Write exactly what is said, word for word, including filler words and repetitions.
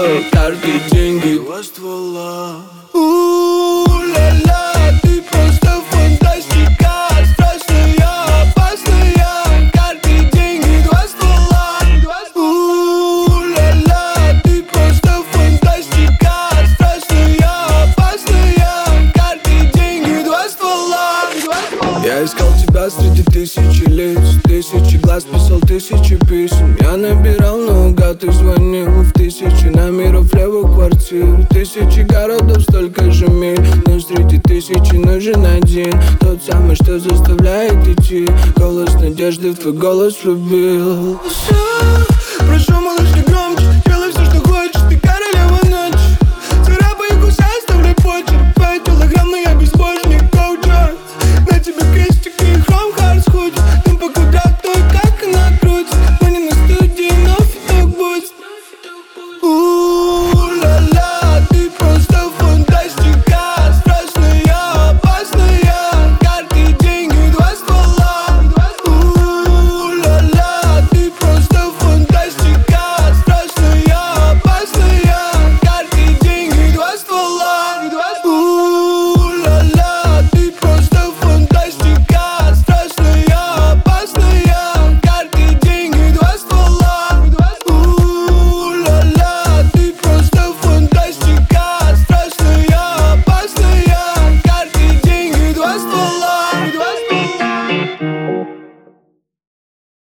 карты, деньги, два ствола. У-ля-ля, ты просто фантастика, страшная, опасная. Карты, деньги, два ствола. У-ля-ля, ты просто фантастика, страшная, опасная. Карты, деньги, два ствола. Я искал тебя среди тысячи лиц, тысячи глаз, писал тысячи писем. Я набирал наугад и звонил в тысячи номеров левых квартир. Тысячи городов, столько же миль, но среди тысячи нужен один, тот самый, что заставляет идти. Голос надежды в твой голос влюбил.